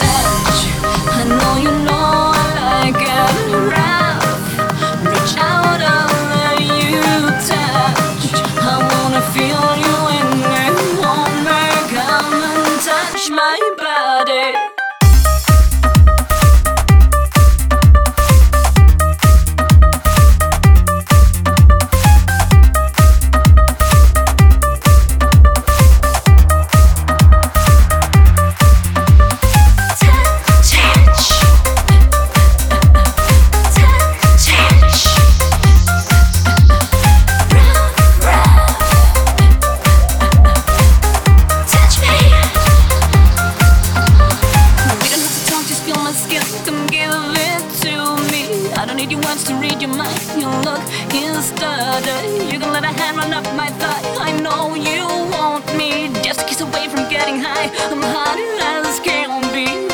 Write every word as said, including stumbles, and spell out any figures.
touch. I know you know I like it rough. Reach out, I'll let you touch. I wanna feel you in me, hold me, come and touch my body. Come give it to me. I don't need your words to read your mind. You look yesterday. You can let a hand run up my thigh. I know you want me. Just a kiss away from getting high. I'm hot as can be.